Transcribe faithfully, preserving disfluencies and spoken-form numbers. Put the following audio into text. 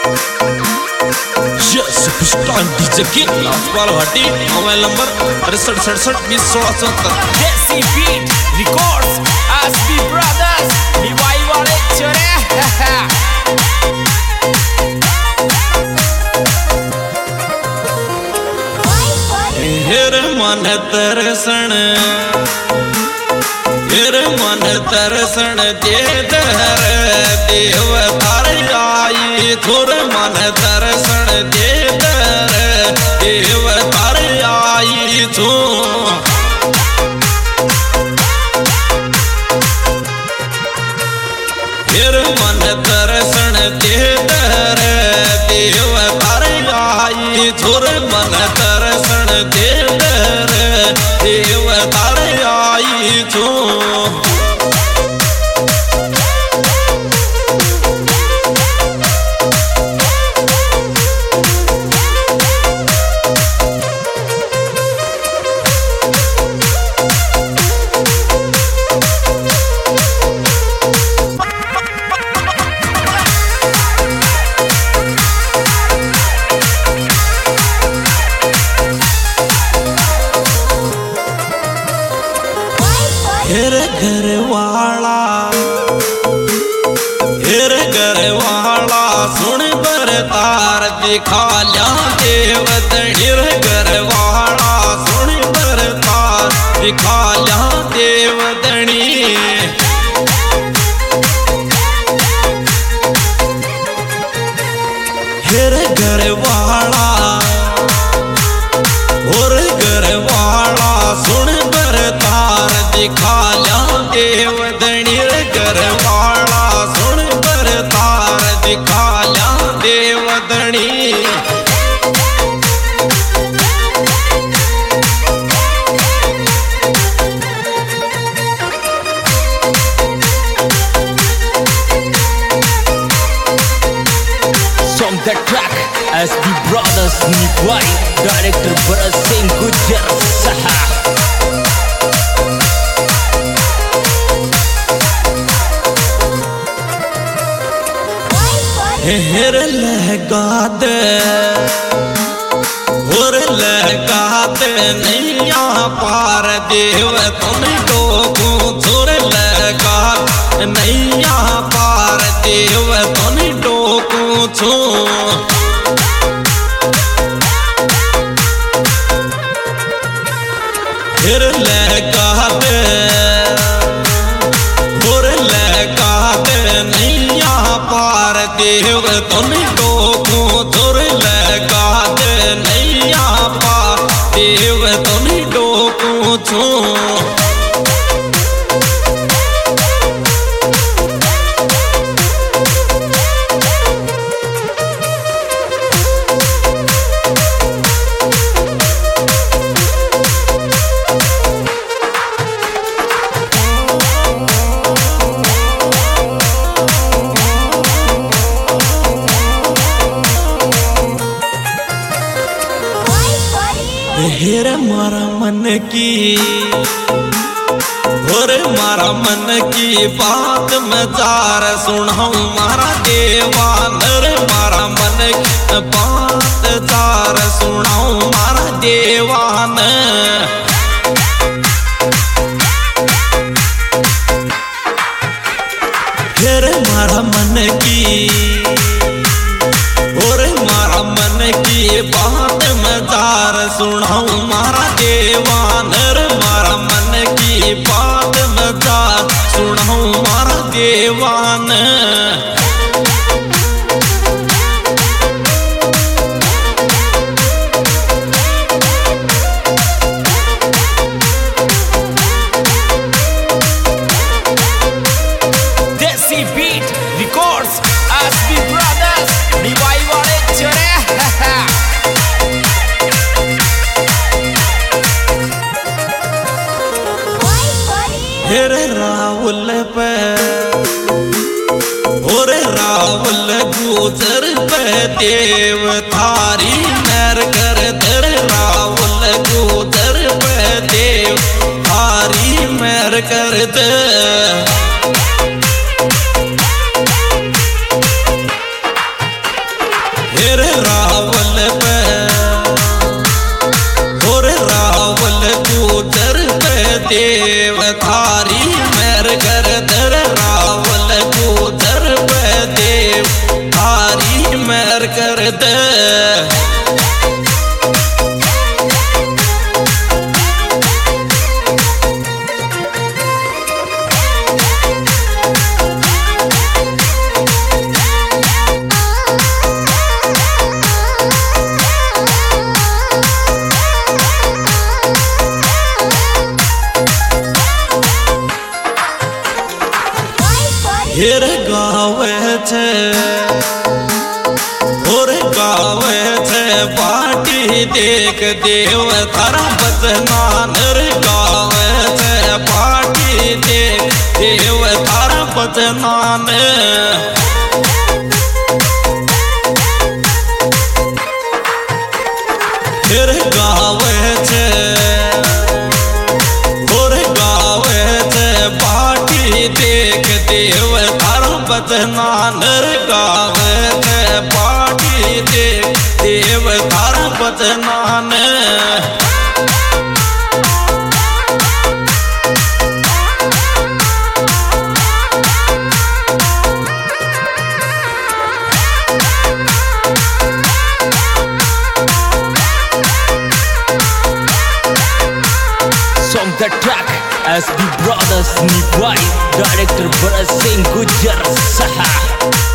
Mobile number अड़सठ सड़सठ बीस सोलह चौहत्तर। Desi beat records SB brothers Niwai वाले चले। हेर मन तरसण हेर मन तरसण दे दर देव तार आई थोर मन तरसण दे दर देव तार आई थो हेर मन तरसण दे दर देव तार आई थोर मन तरसण दे दर देव तार आई थो हेर घर वाला हेर घर वाला सुन बर तार दिखा लिया देव हेर घर वाला सुन बर तार दिखा लिया देव दणी हेर घर वाला और घर वाला सुन बर तार दिखा लिया देव दणी घर वाला सुन बर तार दिखा लिया देव दणी Song the track SB brothers Niwai director Bharat Singh Gujjar सहा। हेर लगा दे और लगा दे नैया पार देव तुम डोगू थोर लगा नैया पार देव तुम डोगू छो हेर लगा दे और लगा दे नैया पार देव तुम डोगू थोर लगा दे नैया पार देव तुम डोगू छो हेर मारा मन की और मारा मन की बात मैं जार सुनाऊं मारा देवानर मारा मन की बात जार सुनाऊं मारा देवान हेर मारा मन की और मारा मन की बात मैं जार सुनाऊं मारा देवानर मारा मन की बात मैं जार सुनाऊं मारा देवान desi beat records SB brothers Niwai वाले चले। हेर राहुल पे और राहुल गुजर पे देव थारी नर कर दर राहुल गुजर पे देव थारी मैर कर दे छे और गावे छे पाटी देख देव तारा बजना नर गावे छे पाटी देख देव तारा बजना ने फिर गावे छे और गावे छे पाटी देख देव तारा बजना नर गावे छे पाटी देख देव तारा बजना ने Song the track S B Brothers Nikwai Director Bharat Singh Gujjar Saha